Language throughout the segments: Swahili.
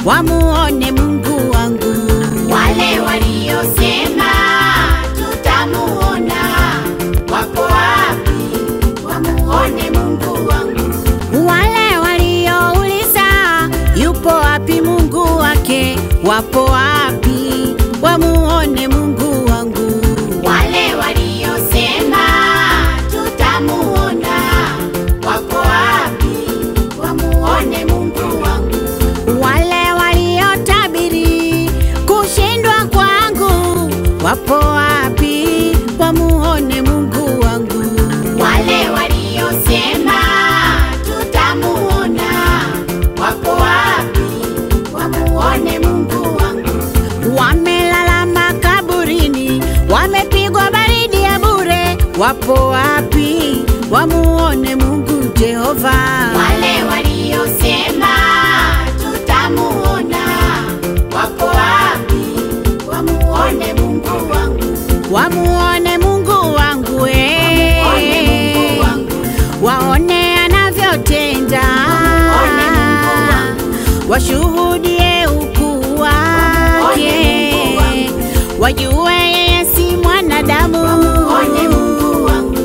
wamuone Mungu wangu. Wale waliosema tutamuona wako wapi? Wamuone Mungu wangu. Wale waliouliza yupo wapi Mungu wake, wapo wapi? Wamuone Mungu wangu. Wale waliosema tutamuona wako wapi? Wamuone Mungu wangu. Wale waliotabiri kushindwa kwangu, wapo wapi? Wamuone Mungu wangu. Wale waliosema tutamuona wako wapi? Wamuone Mungu wangu. Wamelala makaburini, wamepigwa baridi ya bure, wapo wapi? Wamuone Mungu Jehova. Wale waliosema tutamuona wako wapi? Wamuone Mungu wangu. Wamuone Mungu wangu, Wamuone Mungu wangu. waone anavyotenda, Wamuone Mungu wangu. washuhudie ukuu wake, Mungu wangu. wajue yeye si mwanadamu. Wamuone Mungu wangu.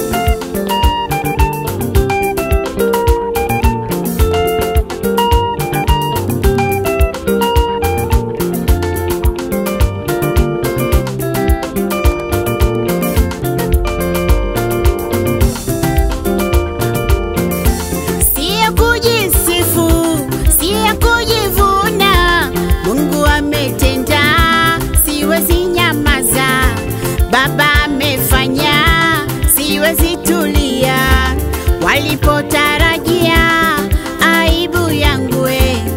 Siya kujisifu, siya kujivuna, Mungu ametenda, siwezi nyamaza. Baba amefanya, siwezi tulia. Walipotarajia aibu yangu,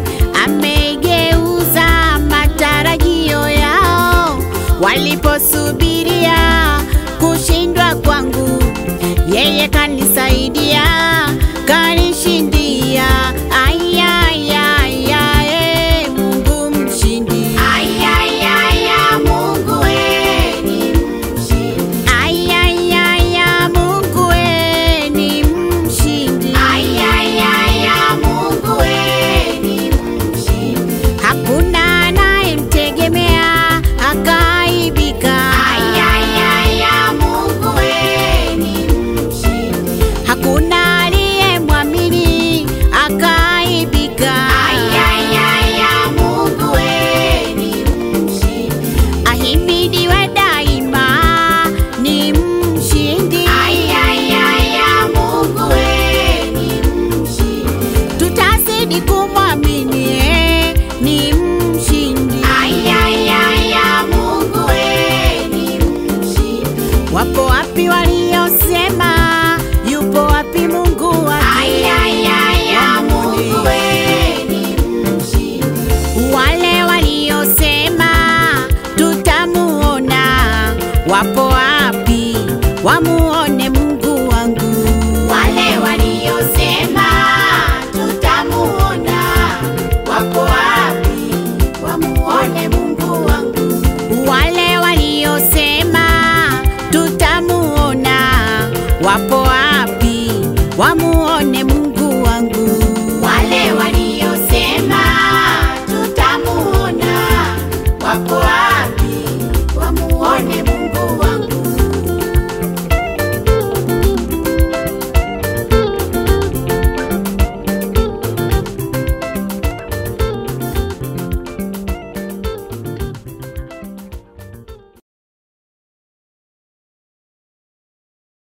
ameigeuza matarajio yao. Waliposubiria kushindwa kwangu, yeye kanisaidia, kanishindia. Ayayaya, Mungu mshindi. Ayayaya, Mungu ni mshindi. Ayayaya, Mungu ni mshindi. Ayayaya, Mungu ni mshindi. Hakuna anayemtegemea akaibika. Ayayaya, Mungu ni mshindi. Hakuna aliyemwamini akaibika. Ayayaya, Mungu ni mshindi. Ahimidiwe daima, ni mshindi. Ayayaya, Mungu ni mshindi. Tutazidi kumwamini, ni mshindi. Ayayaya, Mungu ni mshindi. Wapo wapi waliosema yupo wapi Mungu wake? Ayayaya, Mungu ni mshindi. Wale waliosema tutamuona, wapo wapi? Wamuone